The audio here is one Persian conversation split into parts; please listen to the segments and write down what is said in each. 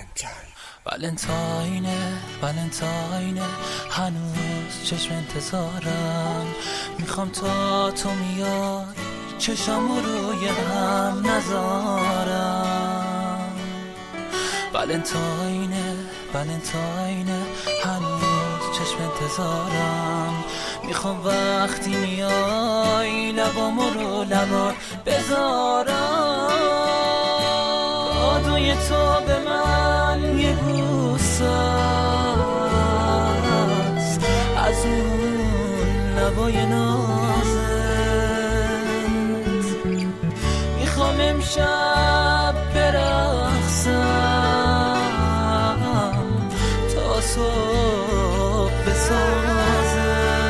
ولنتاینه هنوز چشم انتظارم، میخوام تا تو میای چشم روی هم نذارم. ولنتاینه هنوز چشم انتظارم، میخوام وقتی میای لبامو رو لبات بذارم. آدوی تو به من یه بوسه است از اون لبای نازت، میخوام امشب برقصم تا صبح بسازت.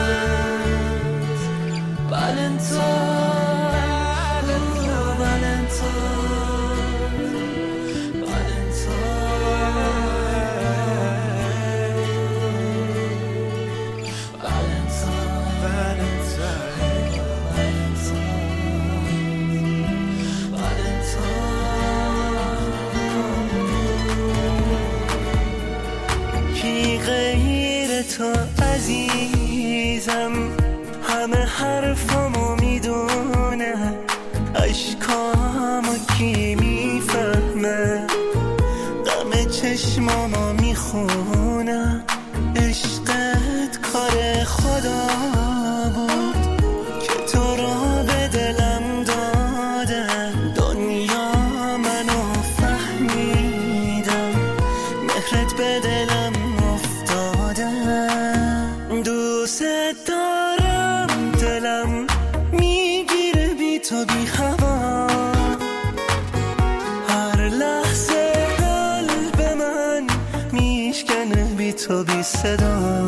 کی غیر تو عزیزم، همه حرفامو میدونه، اشکامو کی میفهمه، غم چشمامو میخونه. عشقت کار خدا بود که تو رو به دلم داده، دنیا منو فهمیدم، مهرت به دلم افتاده. دوست دارم دلم میگیره بی تو بی هوا، هر لحظه قلب من میشکنه بی تو بی صدا.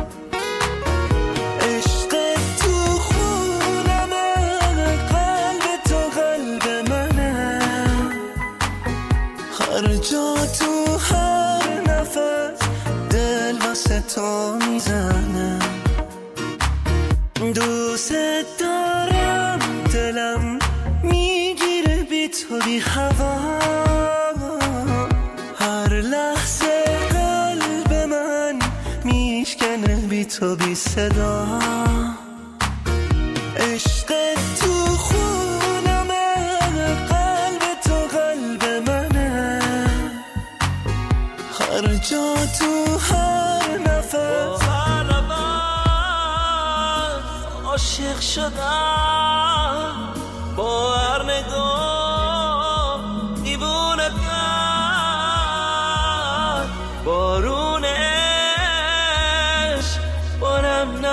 عشق تو خونمه، قلب تو قلب منه، هر جا تو هر نفس دل واسه تو میزنه. دوست دارم دلم میگیره بی تو بی هوا، هر لحظه قلب من میشکنه بی تو بی صدا. عشق تو خونمه، قلب تو قلب منه، هر جا تو هر نفس عاشق شدم، با هر نگاه دیوونت کرد، بارون عشق با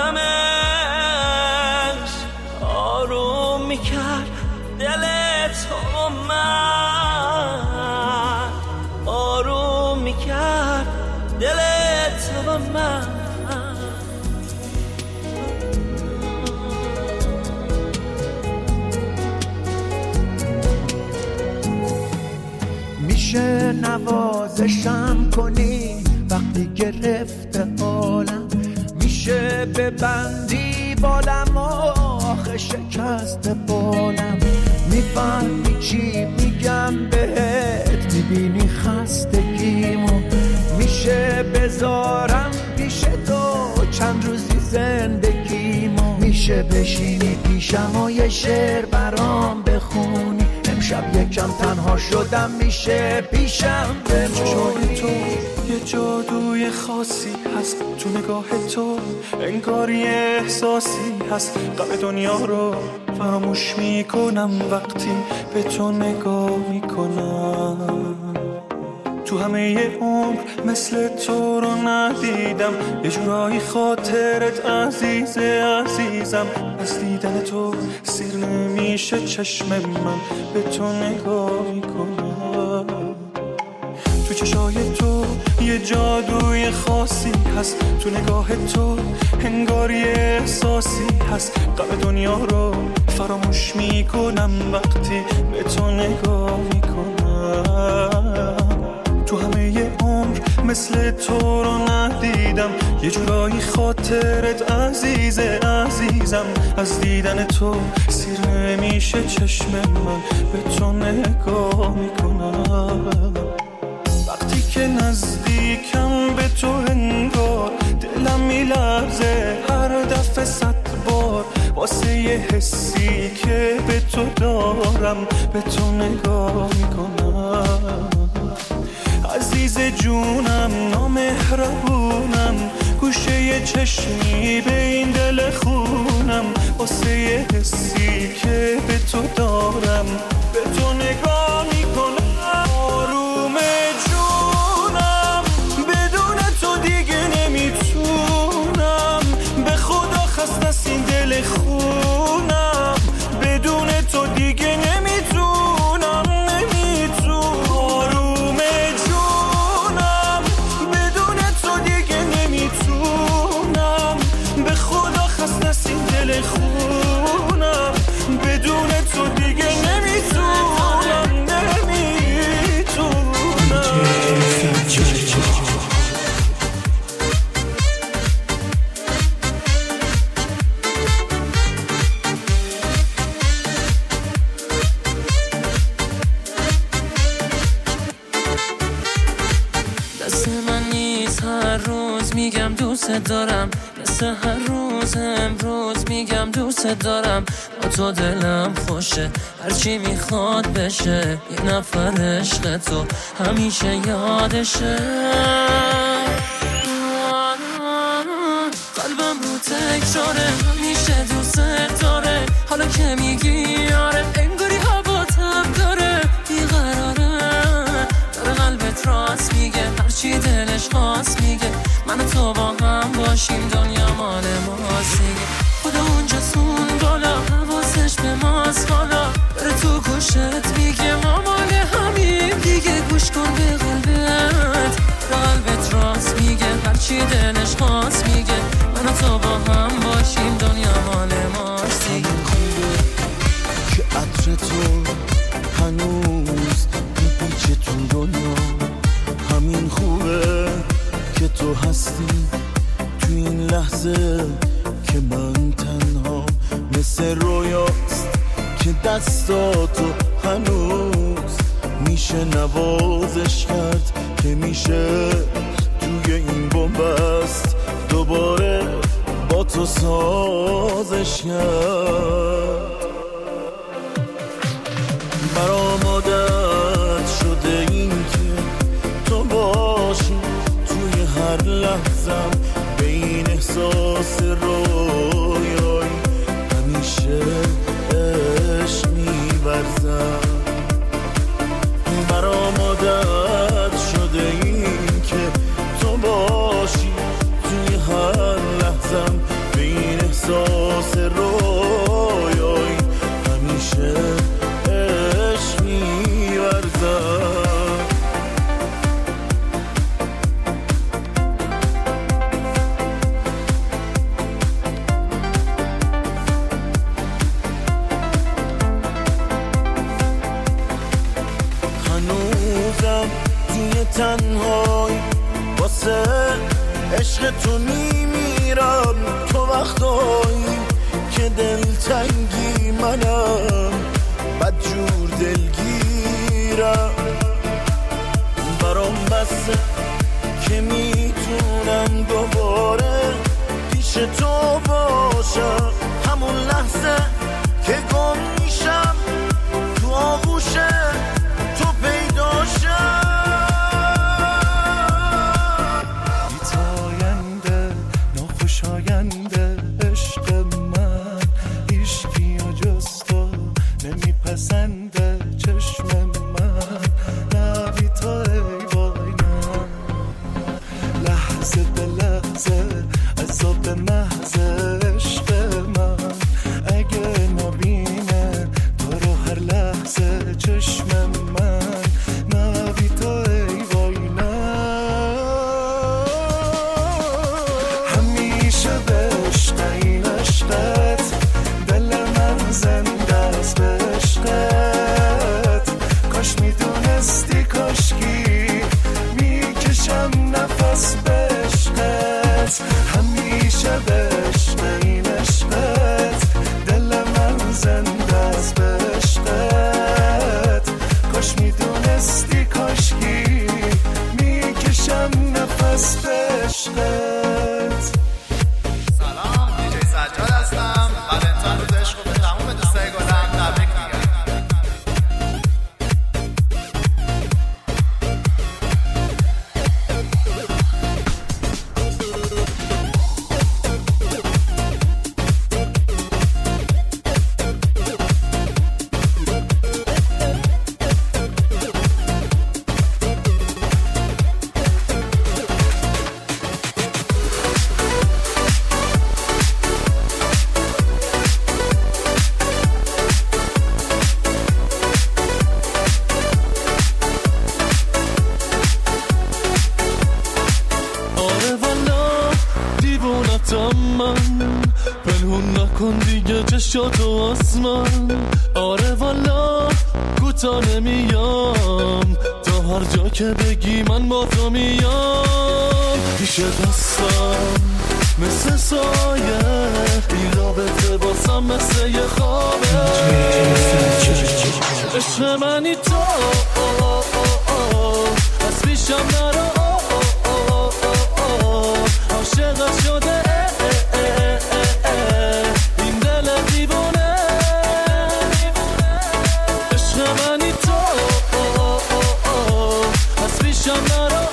نمنمش آروم میکرد دل تو من، آروم میکرد دل تو من. میشه نوازشم کنی وقتی گرفته عالم، میشه ببندی بالم آخه شکست بالم، میفهمی چی میگم بهت، میبینی خستگیمو، میشه بذارم پیش تو چند روزی زندگیمو، میشه بشینی پیشم و یه شعر برام بخونی، امشب یکم تنها شدم میشه پیشم بمونی. تو یه جادوی خاصی هست تو نگاه تو، انگار یه احساسی هست، غم دنیا رو فراموش میکنم وقتی به تو نگاه میکنم. تو همه عمر مثل تو رو ندیدم، یه جورایی خاطرت عزیزه عزیزم، از دیدن تو سیر نمیشه چشم من به تو نگاه میکنم. تو چشای تو یه جادوی خاصی هست تو نگاه تو، انگار یه احساسی هست، غم دنیا رو فراموش میکنم وقتی به تو نگاه میکنم. تو همه عمر مثل تو رو ندیدم، یه جورایی خاطرت عزیزه عزیزم، از دیدن تو سیر نمیشه چشم من به تو نگاه میکنم. وقتی که نزدیکم به تو انگار دلم میلرزه هر دفعه 100 بار واسه یه حسی که به تو دارم به تو نگاه میکنم. عزیز جونم نامهربونم گوشه یه چشمی به این دل خونم واسه یه حسی که به تو دارم به تو نگاه میکنم. آروم جونم بدون تو دیگه نمیتونم به خدا خسته از این دل خونم بدون تو دیگه نمیتونم آروم جونم بدون تو دیگه نمیتونم به خدا خسته از این دل خونم بدون تو دیگه نمیتونم دست من نیست هر روز میگم دوست دارم مثل هر روز امروز میگم دوست دارم با تو دلم خوشه هرچی میخواد بشه یه نفر عشق تو همیشه یادشه. قلبم رو تکراره همیشه دوست داره حالا که میگی آره انگاری هوا تب داره بیقراره داره قلبت راست میگه هرچی دلش خواست میگه من و تو با هم باشیم دنیا مال ماست دیگه خدا اونجا سون بالا حواسش به ماست حالا بره تو گوشت میگه ما مال همیم دیگه گوش کن به قلبت قلبت راست میگه هرچی دلش خواست میگه من و تو با هم باشیم دنیا مال ماست دیگه. که عطر تو هنوز میپیچه تو دنیا همین خوبه که تو هستی تو این لحظه که من تنها مثل رویاست که دستاتو هنوز میشه نوازش کرد که میشه توی این بنبست دوباره با تو سازش کرد. برام عادت شده این که تو باشی توی هر لحظم به این احساس رویایی همیشه عشق می‌ورزم. برام عادت شده این که تو باشی توی هر لحظم به این احساس رویایی همیشه عشق می‌ورزم. هنوزم توی تنهایی واسه عشق تو میمیرم تو وقتایی که دلتنگی منم بدجور دلگیرم. برام بسه که میتونم دوباره پیش تو باشم همون لحظه که گم میشم تو آغوش تو پیدا شم. بی‌تاینده ناخوشاینده عشق من هیچکی جز تو نمیپسنده چشم من نبی تو ای وای من لحظه به لحظه عذاب محض عشق من اگه نبینه با تو آسمان. آره والا کوتا نمیام، تا هر جا که بگی من با تو میام. پیش دستم مثل سایه، این رابطه باسم مثل یه خوابه. عشق منی تو از پیشم نرو، عاشقت شده این دل دیوانه. عشق منی تو از پیشم نرو،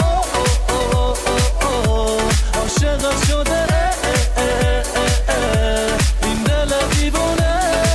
عاشقت شده این دل دیوانه.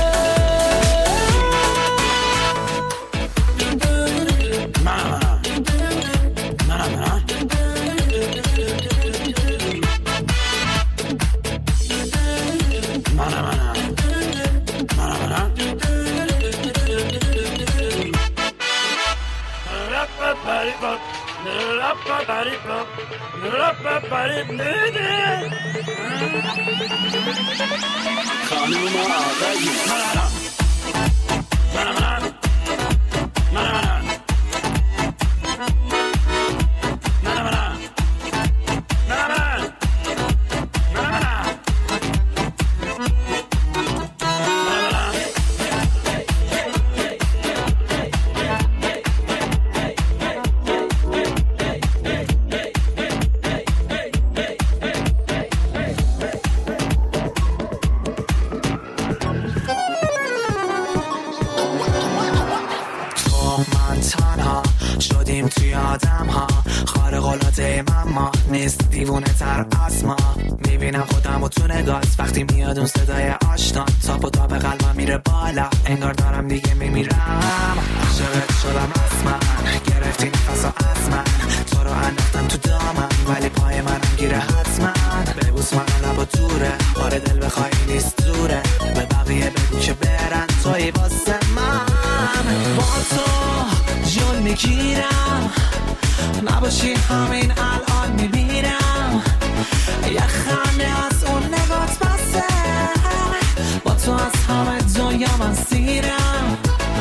وقتی میاد اون صدای آشنا، تاپ و تاپ قلبم میره بالا، انگار دارم دیگه میمیرم. عاشقت شدم اصلا، گرفتی نفس از من، تو رو انداختم تو دامم، ولی پای منم گیره حتما. ببوس من لب و دوره، آره دل بخوایی نیست دوره، به بقیه بگو که برن توی واسه من. با تو جون میگیرم، نباشی همین الان میمیرم. یه خنده از اون نگات بسه، با تو از همه دنیا من سیرم.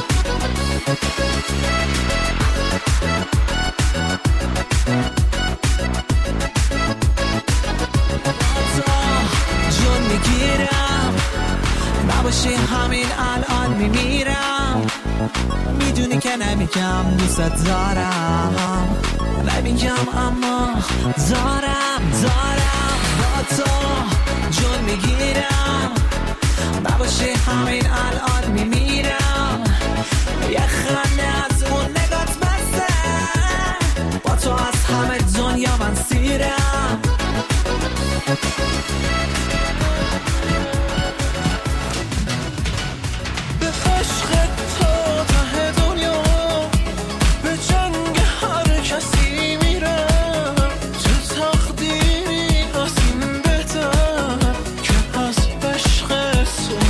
با تو جون میگیرم، نباشی همین الان میمیرم. میدونی که نمیگم دوست دارم، نمیگم اما دارم. با تو جون میگیرم، نباشی همین الان میمیرم. یه خنده از اون نگات بسته، با تو از همه دنیا من سیرم. به عشق تو ته دنیا، به جنگ هر کسی میرم. چه تقدیری از این بهتر که از عشق تو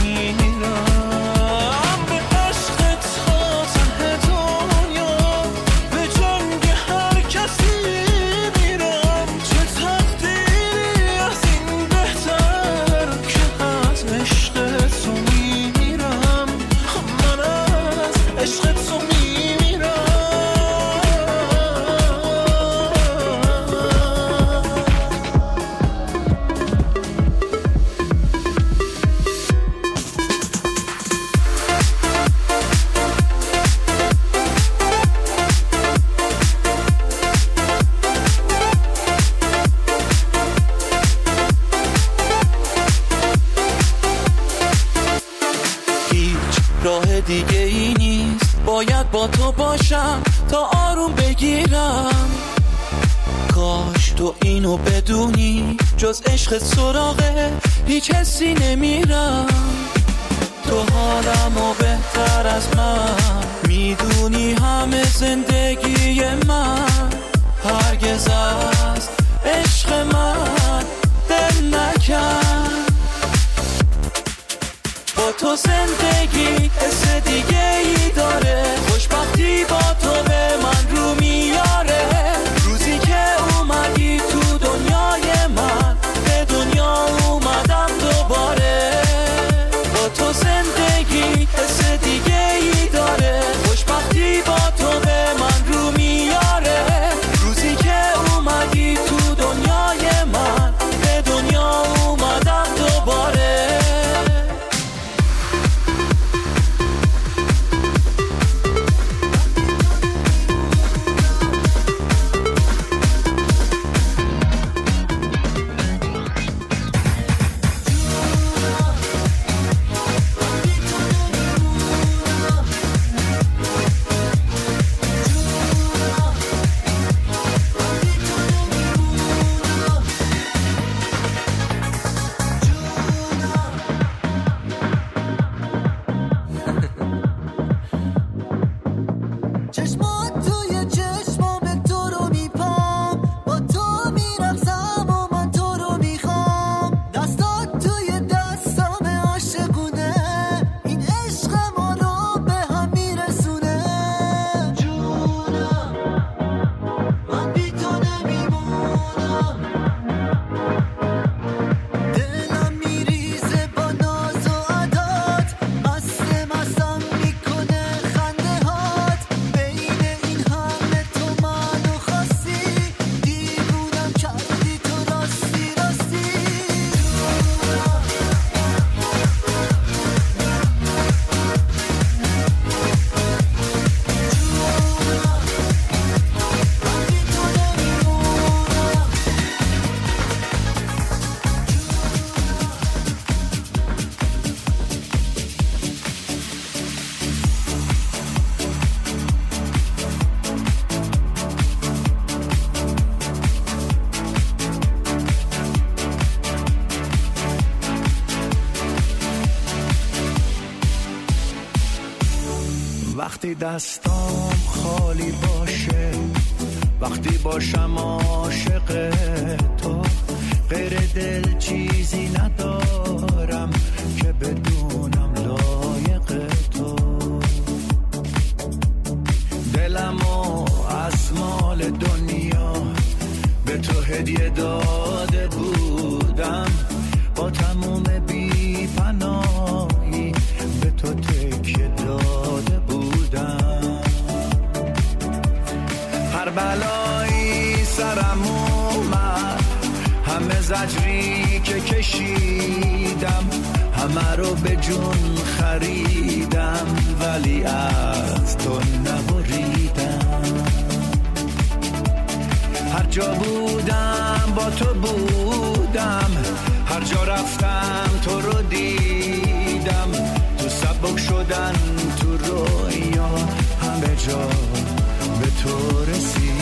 میرم. به عشق تو ته دنیا، به جنگ هر کسی میرم. چه تقدیری از این بهتر که از عشق تو میرم. من از عشق تو میمیرم. هیچ راه دیگه ای نیست، باید با تو باشم تا آروم بگیرم. کاش تو اینو بدونی، جز عشق سراغه هیچ حسی نمیرم. تو حالمو بهتر از من میدونی، همه زندگی من هرگز از عشق من دل نکن. با تو زندگی حس دیگه ای داره، خوشبختی با تو به من رو میاره. روزی که اومدی تو دنیای من، به دنیا اومدم دوباره. با تو زندگی وقتی دستام خالی باشه، وقتی باشم عاشق تو، غیر دل چیزی ندارم که بدونم لایق تو. دلمو از مال دنیا به تو هدیه داده بودم، با تموم بی پناهی به تو تکیه داده بودم. هر بلایی سرم اومد، همه زجری که کشیدم، همه رو به جون خریدم ولی از تو نبریدم. هر جا بودم با تو بودم، هر جا رفتم تو رو دیدم، تو سبک شدن تو رویا همه جا به تو رسید.